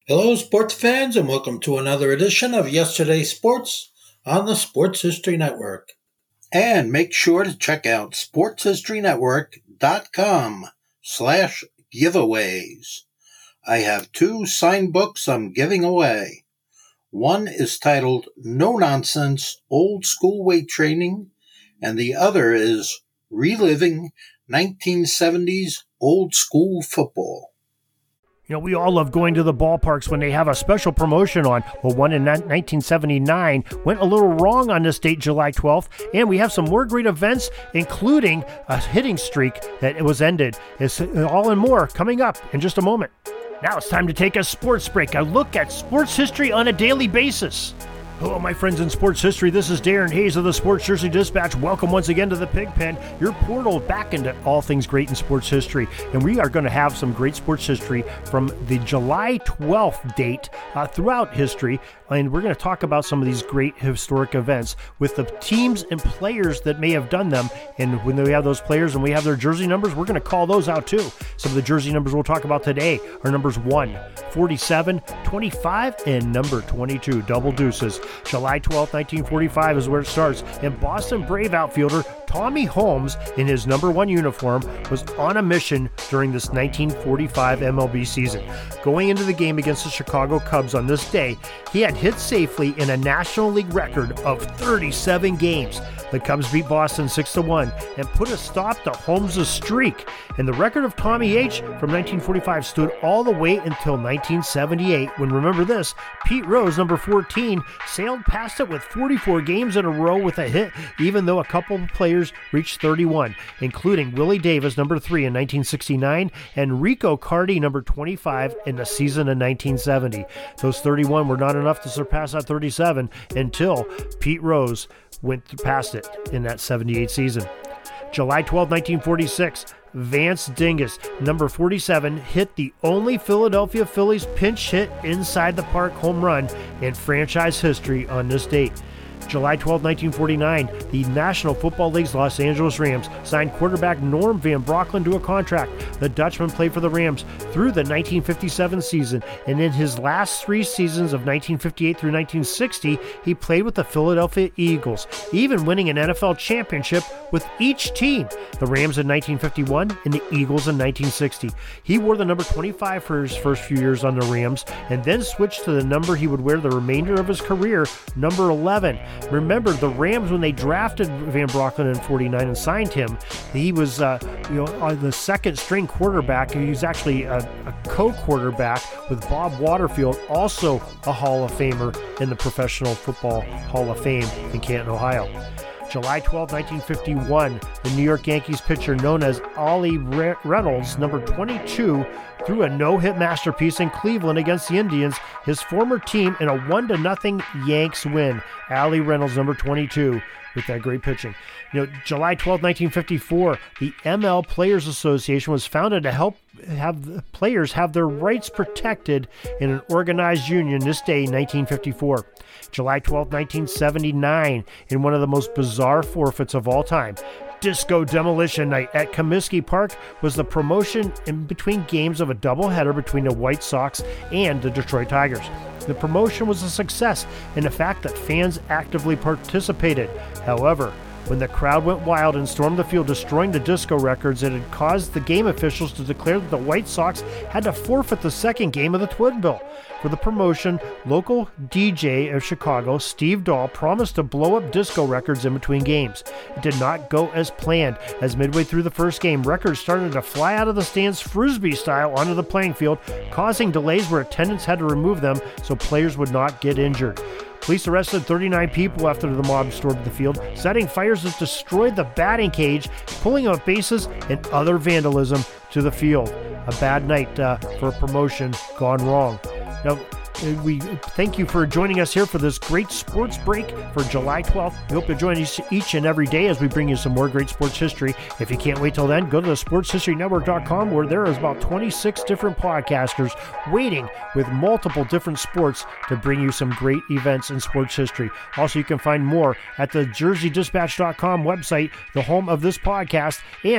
Hello, sports fans, and welcome to another edition of Yesterday's Sports on the Sports History Network. And make sure to check out sportshistorynetwork.com/giveaways. I have 2 signed books I'm giving away. One is titled No Nonsense Old School Weight Training, and the other is Reliving 1970s Old School Football. You know, we all love going to the ballparks when they have a special promotion on. Well, one in 1979 went a little wrong on this date, July 12th, and we have some more great events, including a hitting streak that was ended. It's all and more coming up in just a moment. Now it's time to take a sports break, a look at sports history on a daily basis. Hello, my friends in sports history. This is Darren Hayes of the Sports Jersey Dispatch. Welcome once again to the Pigpen, your portal back into all things great in sports history. And we are going to have some great sports history from the July 12th date throughout history. And we're going to talk about some of these great historic events with the teams and players that may have done them. And when we have those players and we have their jersey numbers, we're going to call those out too. Some of the jersey numbers we'll talk about today are numbers 1, 47, 25, and number 22, double deuces. July 12, 1945 is where it starts, and Boston Brave outfielder Tommy Holmes, in his number 1 uniform, was on a mission during this 1945 MLB season. Going into the game against the Chicago Cubs on this day, he had hit safely in a National League record of 37 games. The Cubs beat Boston 6-1 and put a stop to Holmes' streak. And the record of Tommy H. from 1945 stood all the way until 1978, when, remember this, Pete Rose, number 14, sailed past it with 44 games in a row with a hit, even though a couple of players reached 31, including Willie Davis, number 3 in 1969, and Rico Carty, number 25 in the season of 1970. Those 31 were not enough to surpass that 37 until Pete Rose went past it in that 78 season. July 12, 1946, Vance Dingus, number 47, hit the only Philadelphia Phillies pinch hit inside the park home run in franchise history on this date. July 12, 1949, the National Football League's Los Angeles Rams signed quarterback Norm Van Brocklin to a contract. The Dutchman played for the Rams through the 1957 season, and in his last 3 seasons of 1958 through 1960, he played with the Philadelphia Eagles, even winning an NFL championship with each team, the Rams in 1951 and the Eagles in 1960. He wore the number 25 for his first few years on the Rams, and then switched to the number he would wear the remainder of his career, number 11. Remember, the Rams, when they drafted Van Brocklin in 49 and signed him, he was the second-string quarterback. He was actually a co-quarterback with Bob Waterfield, also a Hall of Famer in the Professional Football Hall of Fame in Canton, Ohio. July 12, 1951, the New York Yankees pitcher known as Ollie Reynolds, number 22, threw a no-hit masterpiece in Cleveland against the Indians, his former team, in a 1-0 Yanks win. Ollie Reynolds, number 22, with that great pitching. July 12, 1954, the ML Players Association was founded to help have the players have their rights protected in an organized union this day, 1954. July 12, 1979, in one of the most bizarre forfeits of all time, Disco Demolition Night at Comiskey Park was the promotion in between games of a doubleheader between the White Sox and the Detroit Tigers. The promotion was a success in the fact that fans actively participated. However, when the crowd went wild and stormed the field, destroying the disco records, it had caused the game officials to declare that the White Sox had to forfeit the second game of the Twin Bill. For the promotion, local DJ of Chicago, Steve Dahl, promised to blow up disco records in between games. It did not go as planned, as midway through the first game, records started to fly out of the stands Frisbee style onto the playing field, causing delays where attendants had to remove them so players would not get injured. Police arrested 39 people after the mob stormed the field, setting fires that destroyed the batting cage, pulling out bases, and other vandalism to the field. A bad night for a promotion gone wrong. Now, we thank you for joining us here for this great sports break for July 12th. We hope you join us each and every day as we bring you some more great sports history. If you can't wait till then, go to the sportshistorynetwork.com, where there is about 26 different podcasters waiting with multiple different sports to bring you some great events in sports history. Also, you can find more at the jerseydispatch.com website, the home of this podcast, and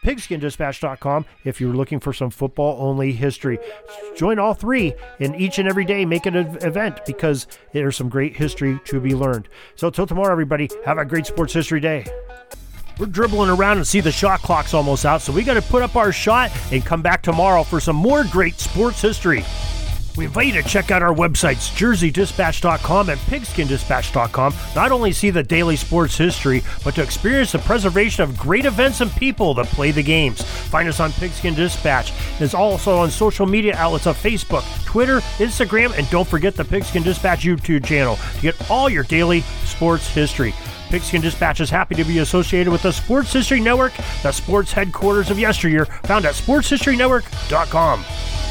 pigskindispatch.com if you're looking for some football-only history. Join all three and each and every day make it an event because there's some great history to be learned. So till tomorrow, everybody, have a great sports history day. We're dribbling around and see the shot clock's almost out, so we got to put up our shot and come back tomorrow for some more great sports history. We invite you to check out our websites, jerseydispatch.com and pigskindispatch.com. Not only see the daily sports history, but to experience the preservation of great events and people that play the games. Find us on Pigskin Dispatch. It's also on social media outlets of Facebook, Twitter, Instagram, and don't forget the Pigskin Dispatch YouTube channel to get all your daily sports history. Pigskin Dispatch is happy to be associated with the Sports History Network, the sports headquarters of yesteryear, found at sportshistorynetwork.com.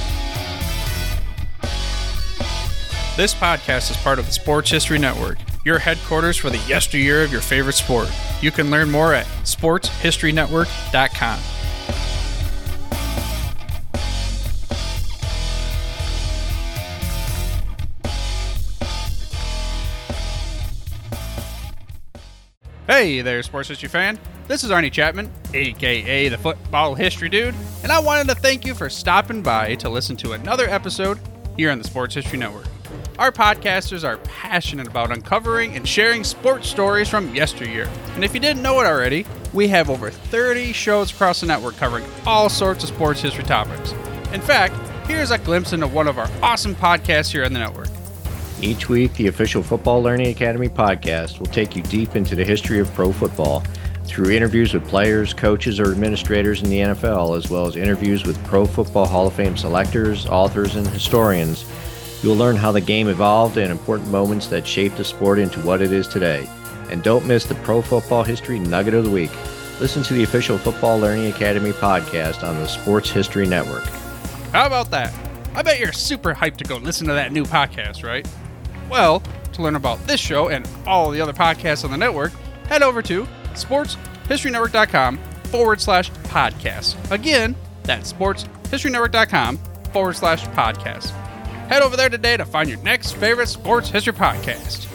This podcast is part of the Sports History Network, your headquarters for the yesteryear of your favorite sport. You can learn more at sportshistorynetwork.com. Hey there, sports history fan. This is Arnie Chapman, aka the Football History Dude, and I wanted to thank you for stopping by to listen to another episode here on the Sports History Network. Our podcasters are passionate about uncovering and sharing sports stories from yesteryear. And if you didn't know it already, we have over 30 shows across the network covering all sorts of sports history topics. In fact, here's a glimpse into one of our awesome podcasts here on the network. Each week, the official Football Learning Academy podcast will take you deep into the history of pro football through interviews with players, coaches, or administrators in the NFL, as well as interviews with Pro Football Hall of Fame selectors, authors, and historians. You'll learn how the game evolved and important moments that shaped the sport into what it is today. And don't miss the Pro Football History Nugget of the Week. Listen to the official Football Learning Academy podcast on the Sports History Network. How about that? I bet you're super hyped to go listen to that new podcast, right? Well, to learn about this show and all the other podcasts on the network, head over to sportshistorynetwork.com/podcast. Again, that's sportshistorynetwork.com/podcast. Head over there today to find your next favorite sports history podcast.